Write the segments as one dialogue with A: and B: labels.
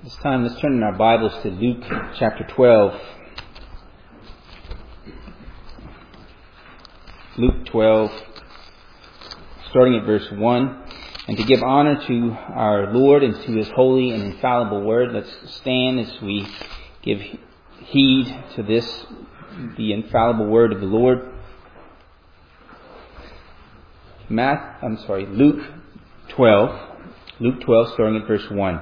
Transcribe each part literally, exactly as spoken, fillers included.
A: This time, let's turn in our Bibles to Luke chapter twelve. Luke twelve, starting at verse one. And to give honor to our Lord and to His holy and infallible word, let's stand as we give heed to this, the infallible word of the Lord. Matt, I'm sorry, Luke twelve. Luke twelve, starting at verse one.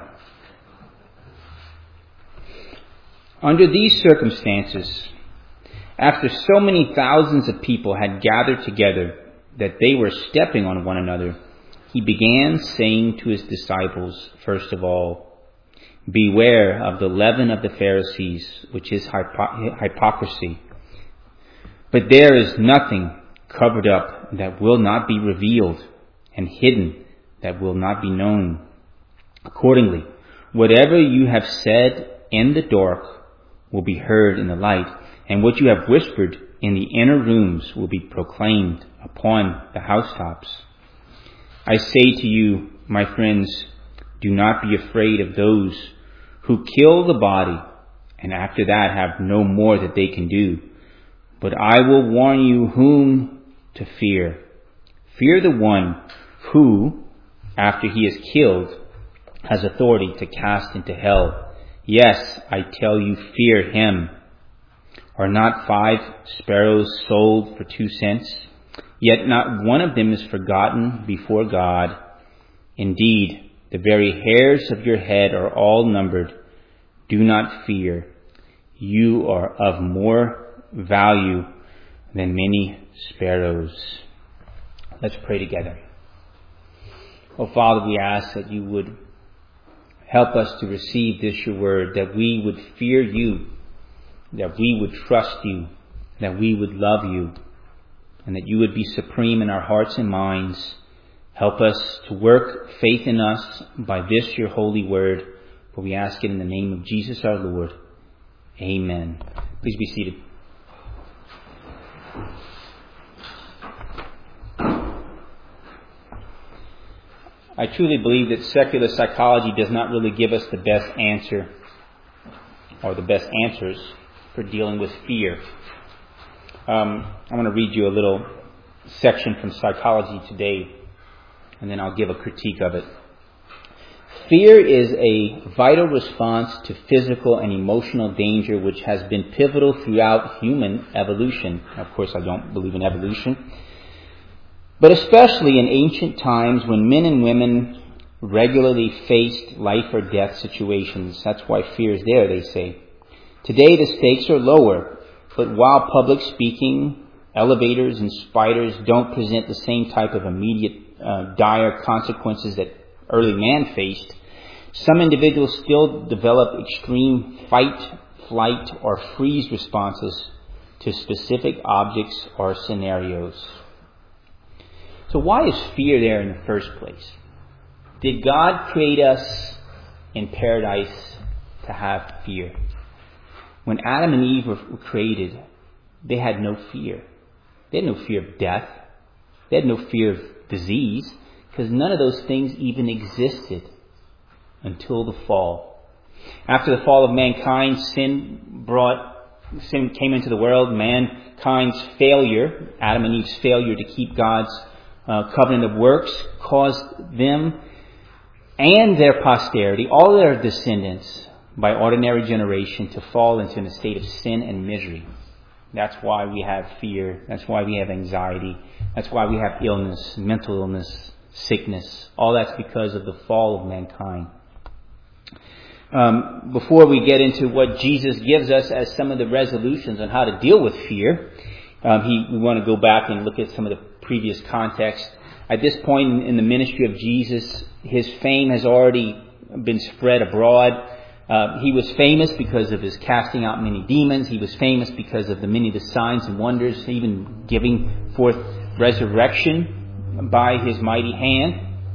A: Under these circumstances, after so many thousands of people had gathered together that they were stepping on one another, he began saying to his disciples, first of all, beware of the leaven of the Pharisees, which is hypo- hypocrisy. But there is nothing covered up that will not be revealed, and hidden that will not be known. Accordingly, whatever you have said in the dark will be heard in the light, and what you have whispered in the inner rooms will be proclaimed upon the housetops. I say to you, my friends, do not be afraid of those who kill the body, and after that have no more that they can do. But I will warn you whom to fear. Fear the one who, after he is killed, has authority to cast into hell. Yes, I tell you, fear him. Are not five sparrows sold for two cents? Yet not one of them is forgotten before God. Indeed, the very hairs of your head are all numbered. Do not fear. You are of more value than many sparrows. Let's pray together. Oh, Father, we ask that you would help us to receive this your word, that we would fear you, that we would trust you, that we would love you, and that you would be supreme in our hearts and minds. Help us to work faith in us by this your holy word, for we ask it in the name of Jesus our Lord. Amen. Please be seated. I truly believe that secular psychology does not really give us the best answer or the best answers for dealing with fear. Um, I'm going to read you a little section from Psychology Today, and then I'll give a critique of it. Fear is a vital response to physical and emotional danger which has been pivotal throughout human evolution. Of course, I don't believe in evolution. But especially in ancient times when men and women regularly faced life or death situations. That's why fear is there, they say. Today the stakes are lower, but while public speaking, elevators and spiders don't present the same type of immediate uh, dire consequences that early man faced, some individuals still develop extreme fight, flight, or freeze responses to specific objects or scenarios. So why is fear there in the first place? Did God create us in paradise to have fear? When Adam and Eve were created, they had no fear. They had no fear of death. They had no fear of disease, because none of those things even existed until the fall. After the fall of mankind, sin brought, sin came into the world. Mankind's failure, Adam and Eve's failure to keep God's Uh, covenant of works caused them and their posterity, all their descendants, by ordinary generation to fall into a state of sin and misery. That's why we have fear. That's why we have anxiety. That's why we have illness, mental illness, sickness. All that's because of the fall of mankind. Um, before we get into what Jesus gives us as some of the resolutions on how to deal with fear, um, he, we want to go back and look at some of the previous context. At this point in the ministry of Jesus, his fame has already been spread abroad. Uh, he was famous because of his casting out many demons. He was famous because of the many of the signs and wonders, even giving forth resurrection by his mighty hand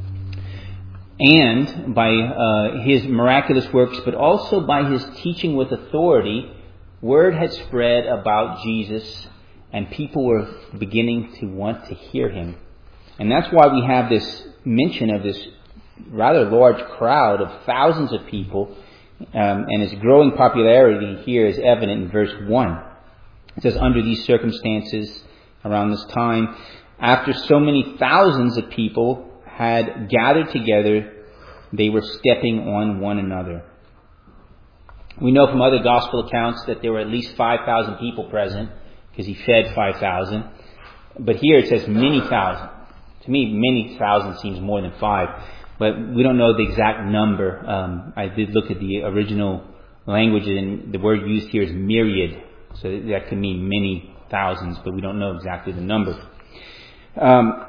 A: and by uh, his miraculous works, but also by his teaching with authority. Word had spread about Jesus, and people were beginning to want to hear him. And that's why we have this mention of this rather large crowd of thousands of people Um, and its growing popularity here is evident in verse one. It says, under these circumstances, around this time, after so many thousands of people had gathered together, they were stepping on one another. We know from other gospel accounts that there were at least five thousand people present, because he fed five thousand. But here it says many thousand. To me, many thousand seems more than five. But we don't know the exact number. Um, I did look at the original language, and the word used here is myriad. So that could mean many thousands, but we don't know exactly the number. Um,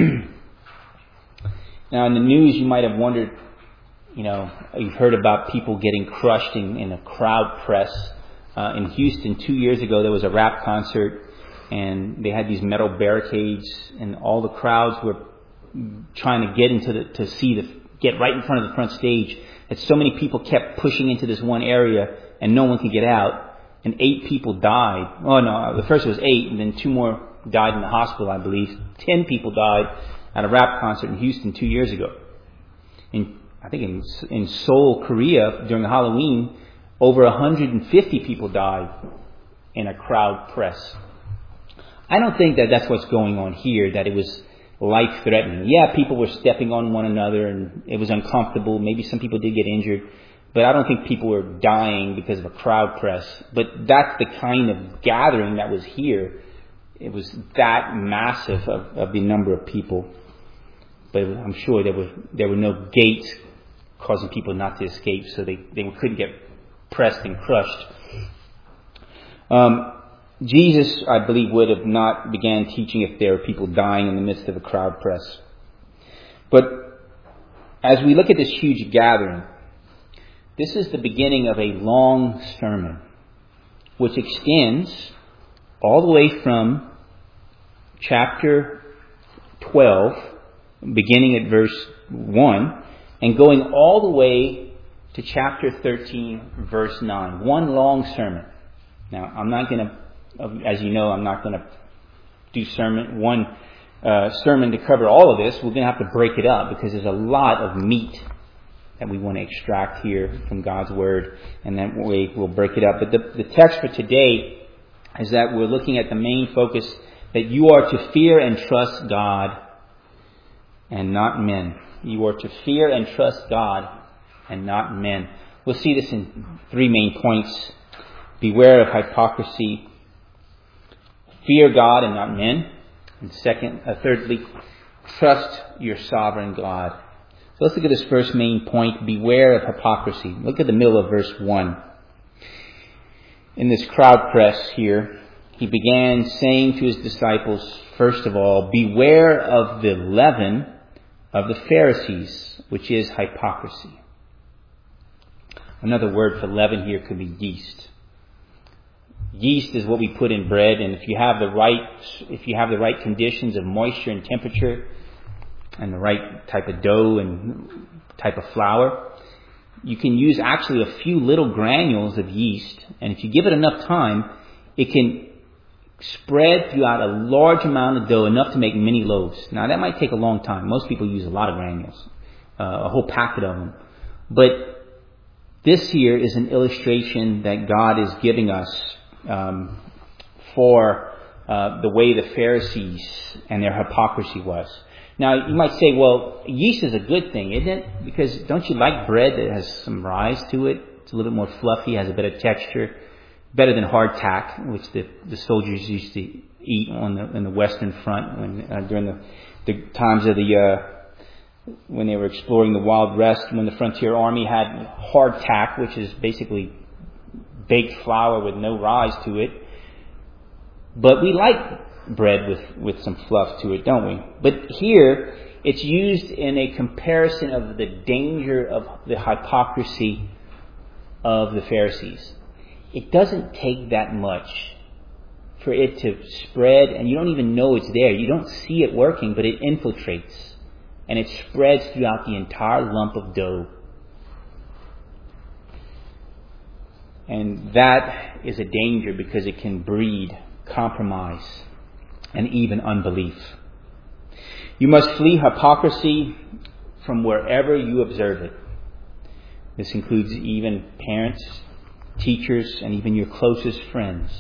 A: now, in the news, you might have wondered, you know, you've heard about people getting crushed in, in a crowd press. Uh, in Houston, two years ago, there was a rap concert, and they had these metal barricades, and all the crowds were trying to get into the, to see the, get right in front of the front stage, that so many people kept pushing into this one area, and no one could get out. And eight people died. Oh no, the first was eight, and then two more died in the hospital, I believe. Ten people died at a rap concert in Houston two years ago. In, I think in, in Seoul, Korea, during Halloween, over one hundred fifty people died in a crowd press. I don't think that that's what's going on here, that it was life-threatening. Yeah, people were stepping on one another, and it was uncomfortable. Maybe some people did get injured. But I don't think people were dying because of a crowd press. But that's the kind of gathering that was here. It was that massive of, of the number of people. But I'm sure there were there were no gates causing people not to escape, so they, they couldn't get pressed and crushed. Um, Jesus, I believe, would have not began teaching if there were people dying in the midst of a crowd press. But as we look at this huge gathering, this is the beginning of a long sermon, which extends all the way from chapter twelve, beginning at verse one, and going all the way to chapter thirteen, verse nine. One long sermon. Now, I'm not going to, as you know, I'm not going to do sermon one uh, sermon to cover all of this. We're going to have to break it up because there's a lot of meat that we want to extract here from God's Word, and that way we'll break it up. But the, the text for today is that we're looking at the main focus, that you are to fear and trust God and not men. You are to fear and trust God and not men. We'll see this in three main points. Beware of hypocrisy. Fear God and not men. And second, uh, thirdly, trust your sovereign God. So let's look at this first main point. Beware of hypocrisy. Look at the middle of verse one. In this crowd press here, he began saying to his disciples, first of all, beware of the leaven of the Pharisees, which is hypocrisy. Another word for leaven here could be yeast. Yeast is what we put in bread, and if you have the right, if you have the right conditions of moisture and temperature, and the right type of dough and type of flour, you can use actually a few little granules of yeast, and if you give it enough time, it can spread throughout a large amount of dough, enough to make many loaves. Now, that might take a long time. Most people use a lot of granules, uh, a whole packet of them. But this here is an illustration that God is giving us um, for uh, the way the Pharisees and their hypocrisy was. Now, you might say, well, yeast is a good thing, isn't it? Because don't you like bread that has some rise to it? It's a little bit more fluffy, has a bit of texture. Better than hardtack, which the, the soldiers used to eat on the in the Western Front when, uh, during the, the times of the uh, when they were exploring the Wild West, when the Frontier Army had hardtack, which is basically baked flour with no rise to it. But we like bread with, with some fluff to it, don't we? But here, it's used in a comparison of the danger of the hypocrisy of the Pharisees. It doesn't take that much for it to spread, and you don't even know it's there. You don't see it working, but it infiltrates, and it spreads throughout the entire lump of dough. And that is a danger because it can breed compromise and even unbelief. You must flee hypocrisy from wherever you observe it. This includes even parents, teachers, and even your closest friends.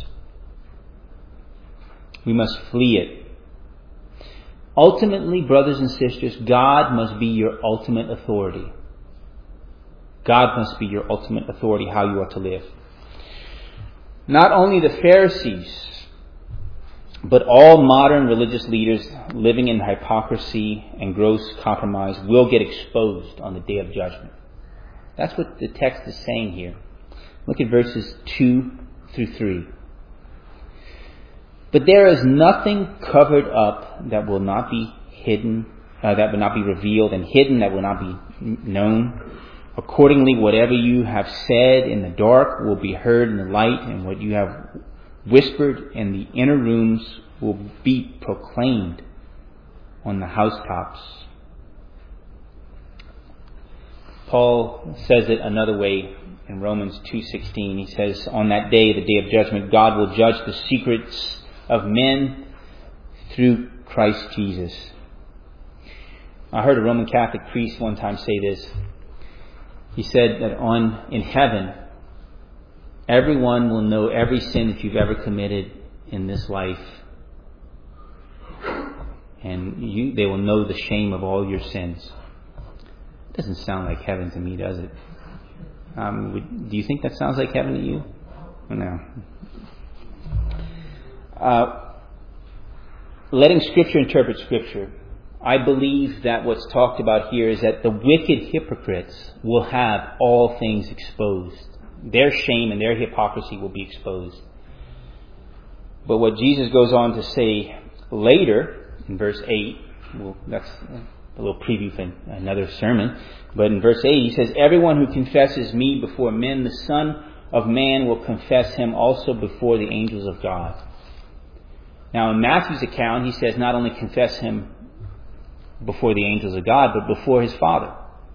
A: We must flee it. Ultimately, brothers and sisters, God must be your ultimate authority. God must be your ultimate authority how you are to live. Not only the Pharisees, but all modern religious leaders living in hypocrisy and gross compromise will get exposed on the day of judgment. That's what the text is saying here. Look at verses two through three. But there is nothing covered up that will not be hidden, uh, that will not be revealed, and hidden that will not be known. Accordingly, whatever you have said in the dark will be heard in the light, and what you have whispered in the inner rooms will be proclaimed on the housetops. Paul says it another way in Romans two sixteen. He says, on that day, the day of judgment, God will judge the secrets of men through Christ Jesus. I heard a Roman Catholic priest one time say this. He said that on in heaven, everyone will know every sin that you've ever committed in this life. And you, they will know the shame of all your sins. It doesn't sound like heaven to me, does it? Um, would, do you think that sounds like heaven to you? No. Uh, letting Scripture interpret Scripture. I believe that what's talked about here is that the wicked hypocrites will have all things exposed. Their shame and their hypocrisy will be exposed. But what Jesus goes on to say later in verse eight, well, that's a little preview for another sermon, but in verse eight he says, everyone who confesses me before men, the Son of Man will confess him also before the angels of God. Now in Matthew's account, he says not only confess him before the angels of God, but before his Father.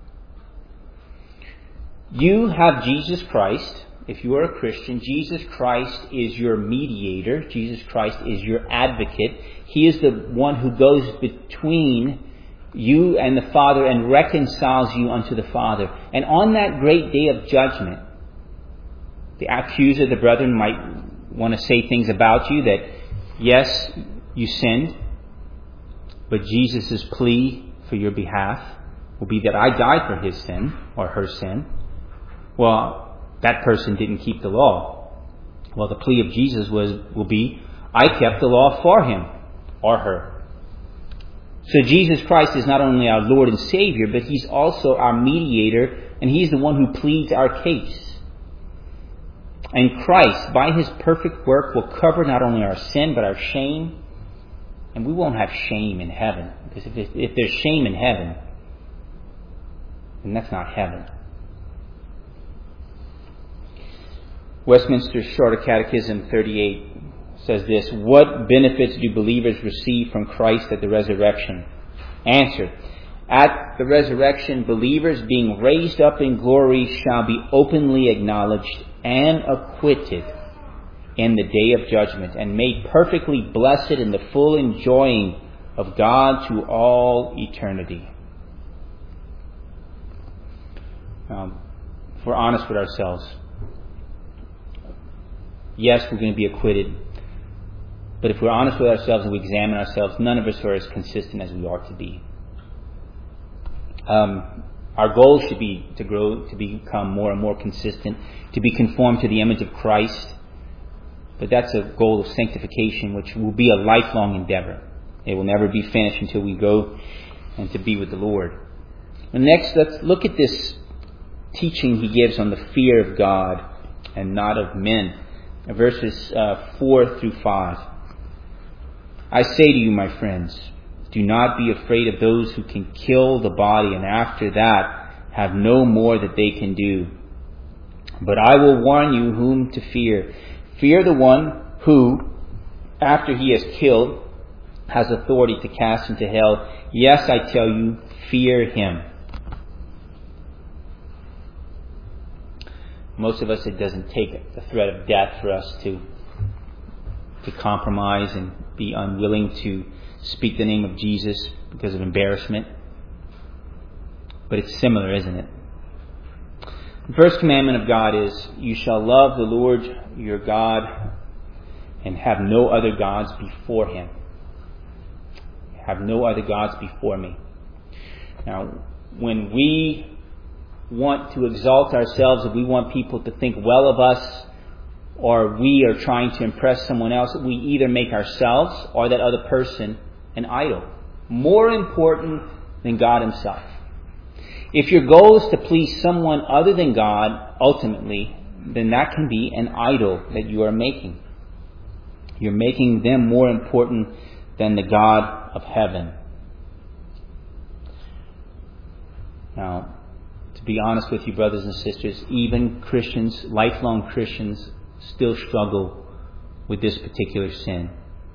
A: You have Jesus Christ. If you are a Christian, Jesus Christ is your mediator. Jesus Christ is your advocate. He is the one who goes between you and the Father and reconciles you unto the Father. And on that great day of judgment, the accuser, the brethren, might want to say things about you that, yes, you sinned, but Jesus' plea for your behalf will be that I died for his sin or her sin. Well, that person didn't keep the law. Well, the plea of Jesus was will be, I kept the law for him or her. So Jesus Christ is not only our Lord and Savior, but he's also our mediator, and he's the one who pleads our case. And Christ, by his perfect work, will cover not only our sin, but our shame. And we won't have shame in heaven. Because if, if there's shame in heaven, then that's not heaven. Westminster Shorter Catechism thirty-eight says this, what benefits do believers receive from Christ at the resurrection? Answer, at the resurrection, believers being raised up in glory shall be openly acknowledged and acquitted in the day of judgment, and made perfectly blessed in the full enjoying of God to all eternity. Um, if we're honest with ourselves, yes, we're going to be acquitted. But if we're honest with ourselves and we examine ourselves, none of us are as consistent as we ought to be. Um, our goal should be to grow, to become more and more consistent, to be conformed to the image of Christ. But that's a goal of sanctification, which will be a lifelong endeavor. It will never be finished until we go and to be with the Lord. And next, let's look at this teaching he gives on the fear of God and not of men. Verses uh, four through five. I say to you, my friends, do not be afraid of those who can kill the body, and after that have no more that they can do. But I will warn you whom to fear. Fear the one who, after he has killed, has authority to cast into hell. Yes, I tell you, fear him. Most of us, it doesn't take the threat of death for us to to compromise and be unwilling to speak the name of Jesus because of embarrassment. But it's similar, isn't it? The first commandment of God is, you shall love the Lord your God and have no other gods before Him. Have no other gods before me. Now, when we want to exalt ourselves, if we want people to think well of us, or we are trying to impress someone else, we either make ourselves or that other person an idol. More important than God Himself. If your goal is to please someone other than God, ultimately, then that can be an idol that you are making. You're making them more important than the God of heaven. Now, to be honest with you, brothers and sisters, even Christians, lifelong Christians, still struggle with this particular sin.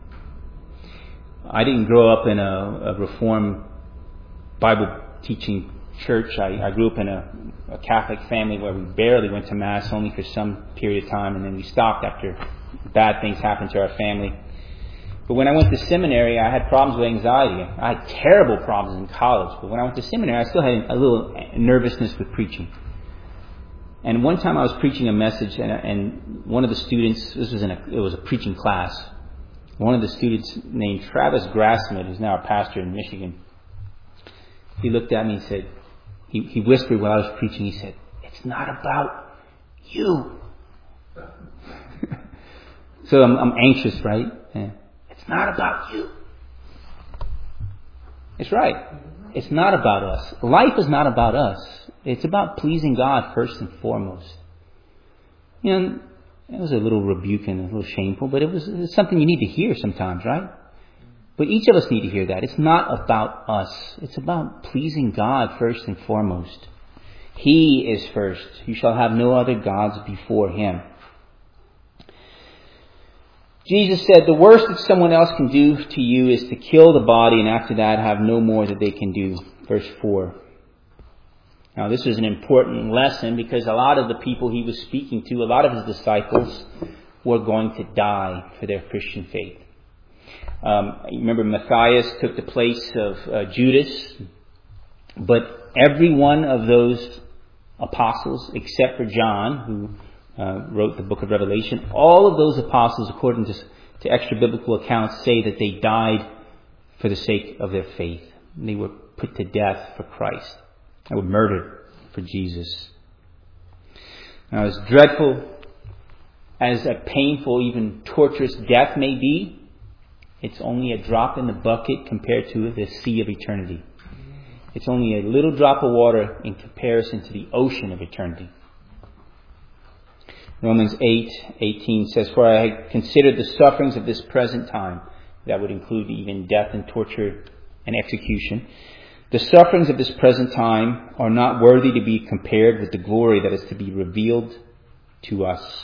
A: I didn't grow up in a, a Reformed Bible teaching church. I, I grew up in a, a Catholic family where we barely went to Mass, only for some period of time, and then we stopped after bad things happened to our family. But when I went to seminary, I had problems with anxiety. I had terrible problems in college. But when I went to seminary, I still had a little nervousness with preaching. And one time I was preaching a message, and, and one of the students, this was in a, it was a preaching class, one of the students named Travis Grassman, who's now a pastor in Michigan, he looked at me and said, he, he whispered while I was preaching, he said, "It's not about you." So I'm, I'm anxious, right? Yeah. It's not about you. It's right. It's not about us. Life is not about us. It's about pleasing God first and foremost. You know, it was a little rebuke and a little shameful, but it was, it was something you need to hear sometimes, right? But each of us need to hear that. It's not about us. It's about pleasing God first and foremost. He is first. You shall have no other gods before Him. Jesus said, the worst that someone else can do to you is to kill the body, and after that have no more that they can do. Verse four. Now this is an important lesson because a lot of the people He was speaking to, a lot of His disciples, were going to die for their Christian faith. Um, remember, Matthias took the place of uh, Judas, but every one of those apostles, except for John, who uh, wrote the book of Revelation, all of those apostles, according to, to extra biblical accounts, say that they died for the sake of their faith. They were put to death for Christ. They were murdered for Jesus. Now, as dreadful as a painful, even torturous death may be, it's only a drop in the bucket compared to the sea of eternity. It's only a little drop of water in comparison to the ocean of eternity. Romans eight eighteen says, "For I have considered the sufferings of this present time," that would include even death and torture and execution, "the sufferings of this present time are not worthy to be compared with the glory that is to be revealed to us."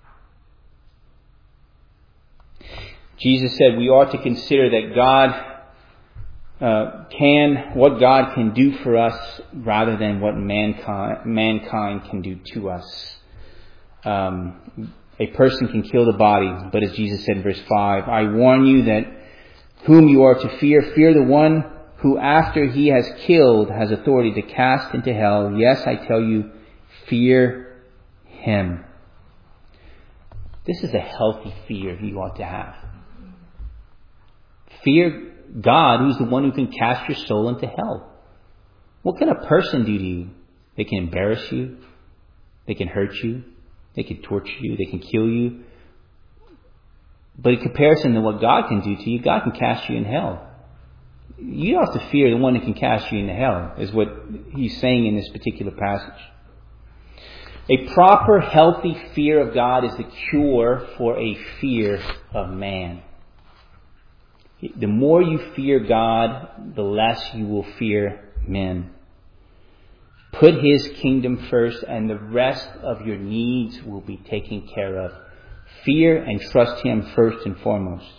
A: Jesus said we ought to consider that God uh, can, what God can do for us rather than what mankind, mankind can do to us. Um, a person can kill the body, but as Jesus said in verse five, "I warn you that whom you are to fear, fear the one who after he has killed has authority to cast into hell. Yes, I tell you, fear him." This is a healthy fear you ought to have. Fear God, who's the one who can cast your soul into hell. What can a person do to you? They can embarrass you. They can hurt you. They can torture you. They can kill you. But in comparison to what God can do to you, God can cast you in hell. You don't have to fear the one who can cast you into hell, is what he's saying in this particular passage. A proper, healthy fear of God is the cure for a fear of man. The more you fear God, the less you will fear men. Put His kingdom first, and the rest of your needs will be taken care of. Fear and trust Him first and foremost.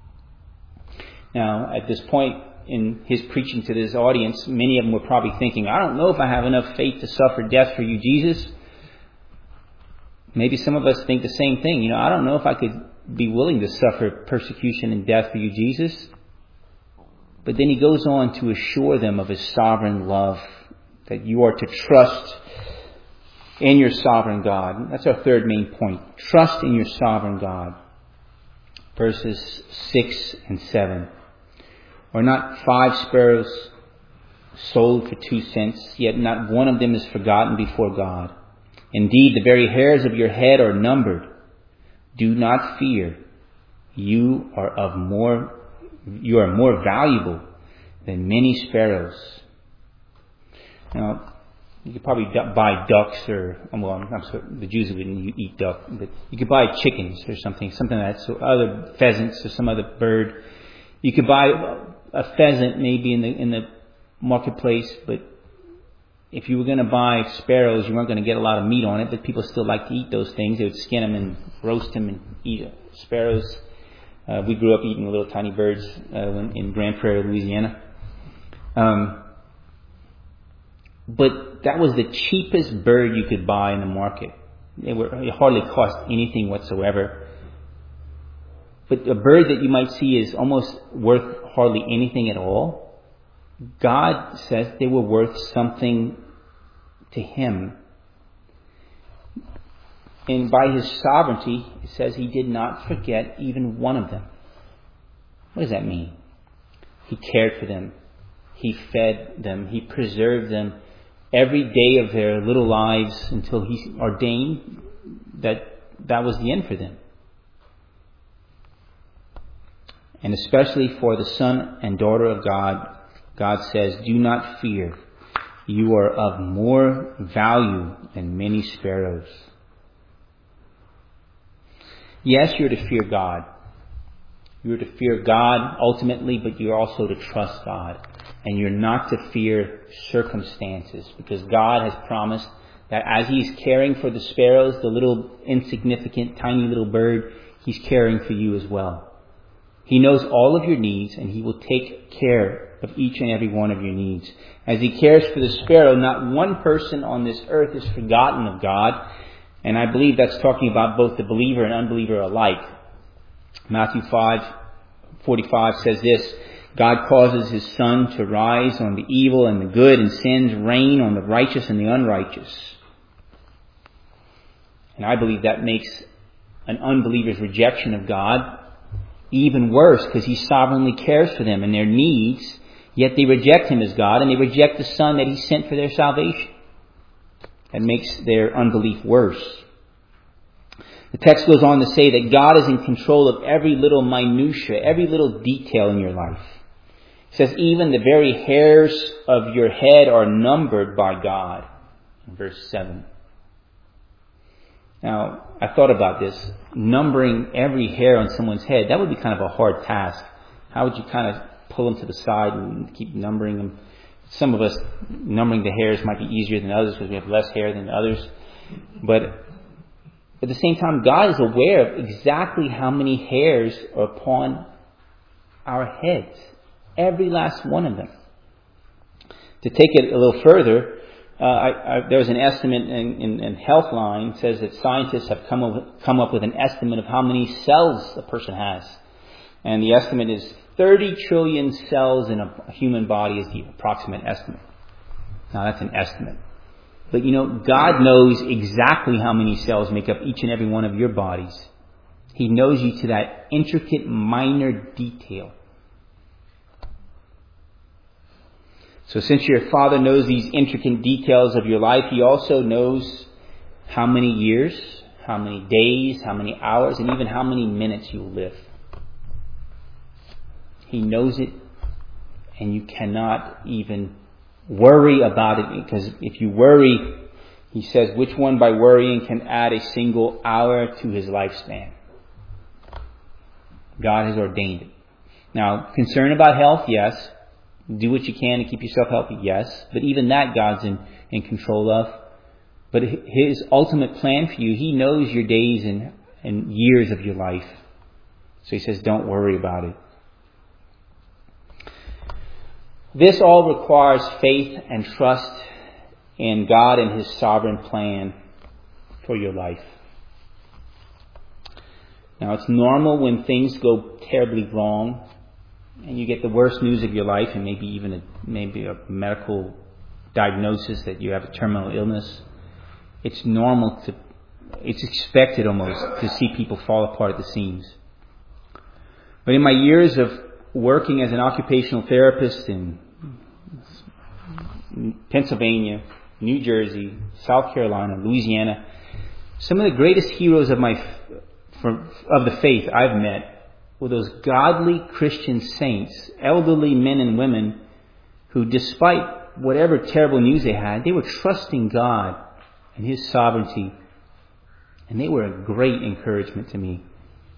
A: Now, at this point in His preaching to this audience, many of them were probably thinking, "I don't know if I have enough faith to suffer death for you, Jesus." Maybe some of us think the same thing. You know, I don't know if I could be willing to suffer persecution and death for you, Jesus. But then He goes on to assure them of His sovereign love, that you are to trust in your sovereign God. That's our third main point. Trust in your sovereign God. Verses six and seven. Are not five sparrows sold for two cents, yet not one of them is forgotten before God. Indeed, the very hairs of your head are numbered. Do not fear. You are of more, you are more valuable than many sparrows. Now, you could probably buy ducks or, well, I'm sorry, the Jews wouldn't eat duck, but you could buy chickens or something, something like that, so other pheasants or some other bird. You could buy a pheasant maybe in the in the marketplace, but if you were going to buy sparrows, you weren't going to get a lot of meat on it, but people still like to eat those things. They would skin them and roast them and eat sparrows. Uh, we grew up eating little tiny birds uh, in Grand Prairie, Louisiana. Um, but that was the cheapest bird you could buy in the market. It, were, it hardly cost anything whatsoever. But a bird that you might see is almost worth hardly anything at all. God says they were worth something to Him. And by His sovereignty, it says He did not forget even one of them. What does that mean? He cared for them. He fed them. He preserved them every day of their little lives until He ordained that that was the end for them. And especially for the son and daughter of God, God says, do not fear. You are of more value than many sparrows. Yes, you're to fear God. You're to fear God ultimately, but you're also to trust God. And you're not to fear circumstances, because God has promised that as He's caring for the sparrows, the little insignificant, tiny little bird, He's caring for you as well. He knows all of your needs, and He will take care of each and every one of your needs. As He cares for the sparrow, not one person on this earth is forgotten of God. And I believe that's talking about both the believer and unbeliever alike. Matthew five forty-five says this, God causes His sun to rise on the evil and the good, and sends rain on the righteous and the unrighteous. And I believe that makes an unbeliever's rejection of God even worse, because He sovereignly cares for them and their needs, yet they reject Him as God, and they reject the Son that He sent for their salvation. That makes their unbelief worse. The text goes on to say that God is in control of every little minutia, every little detail in your life. It says even the very hairs of your head are numbered by God. In verse seven. Now, I thought about this. Numbering every hair on someone's head, that would be kind of a hard task. How would you kind of pull them to the side and keep numbering them? Some of us, numbering the hairs might be easier than others because we have less hair than others. But at the same time, God is aware of exactly how many hairs are upon our heads. Every last one of them. To take it a little further, uh, I, I, there was an estimate in, in, in Healthline. It says that scientists have come up, come up with an estimate of how many cells a person has. And the estimate is thirty trillion cells in a human body is the approximate estimate. Now that's an estimate. But you know, God knows exactly how many cells make up each and every one of your bodies. He knows you to that intricate, minor detail. So since your Father knows these intricate details of your life, He also knows how many years, how many days, how many hours, and even how many minutes you will live. He knows it, and you cannot even worry about it, because if you worry, He says, which one by worrying can add a single hour to his lifespan? God has ordained it. Now, concern about health, yes. Do what you can to keep yourself healthy, yes. But even that God's in, in control of. But His ultimate plan for you, He knows your days and, and years of your life. So He says, don't worry about it. This all requires faith and trust in God and His sovereign plan for your life. Now, it's normal when things go terribly wrong and you get the worst news of your life, and maybe even a, maybe a medical diagnosis that you have a terminal illness. it's normal to, it's expected almost to see people fall apart at the seams. But in my years of working as an occupational therapist in Pennsylvania, New Jersey, South Carolina, Louisiana, some of the greatest heroes of my of the faith I've met were those godly Christian saints, elderly men and women who, despite whatever terrible news they had, they were trusting God and His sovereignty, and they were a great encouragement to me.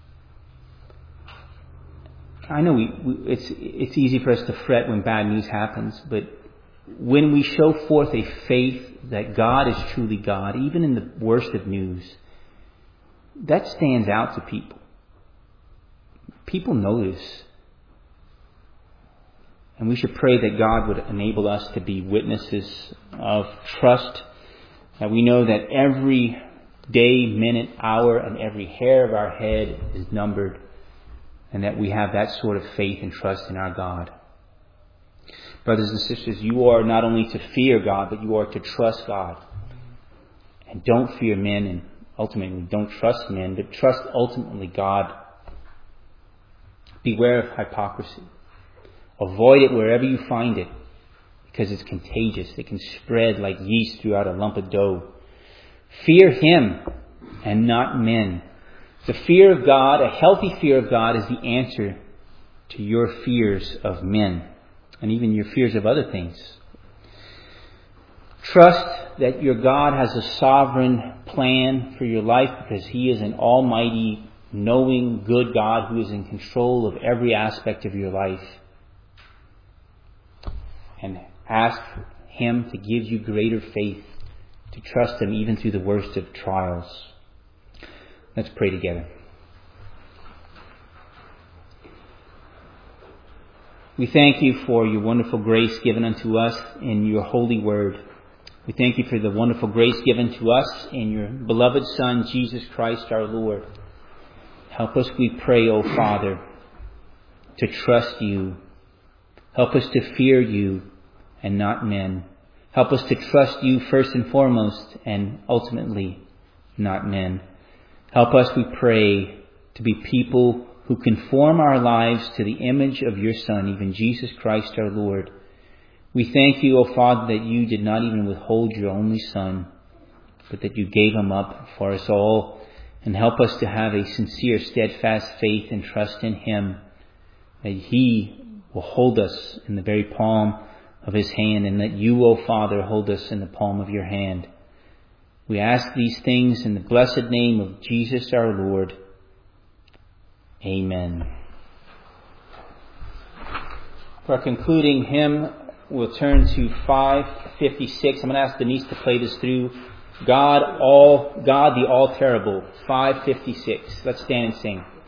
A: I know we, we, it's it's easy for us to fret when bad news happens, but when we show forth a faith that God is truly God, even in the worst of news, that stands out to people. People notice. And we should pray that God would enable us to be witnesses of trust, that we know that every day, minute, hour, and every hair of our head is numbered, and that we have that sort of faith and trust in our God. Brothers and sisters, you are not only to fear God, but you are to trust God. And don't fear men, and ultimately don't trust men, but trust ultimately God. Beware of hypocrisy. Avoid it wherever you find it, because it's contagious. It can spread like yeast throughout a lump of dough. Fear Him and not men. The fear of God, a healthy fear of God, is the answer to your fears of men and even your fears of other things. Trust that your God has a sovereign plan for your life, because He is an almighty, knowing, good God who is in control of every aspect of your life. And ask Him to give you greater faith, to trust Him even through the worst of trials. Let's pray together. We thank You for Your wonderful grace given unto us in Your holy word. We thank You for the wonderful grace given to us in Your beloved Son, Jesus Christ our Lord. Help us, we pray, O Father, to trust You. Help us to fear You and not men. Help us to trust You first and foremost, and ultimately not men. Help us, we pray, to be people who conform our lives to the image of Your Son, even Jesus Christ our Lord. We thank You, O Father, that You did not even withhold Your only Son, but that You gave Him up for us all. And help us to have a sincere, steadfast faith and trust in Him, that He will hold us in the very palm of His hand, and that You, O Father, hold us in the palm of Your hand. We ask these things in the blessed name of Jesus our Lord. Amen. For our concluding hymn, we'll turn to five fifty-six. I'm going to ask Denise to play this through. God, all, God the all terrible, five fifty-six. Let's stand and sing.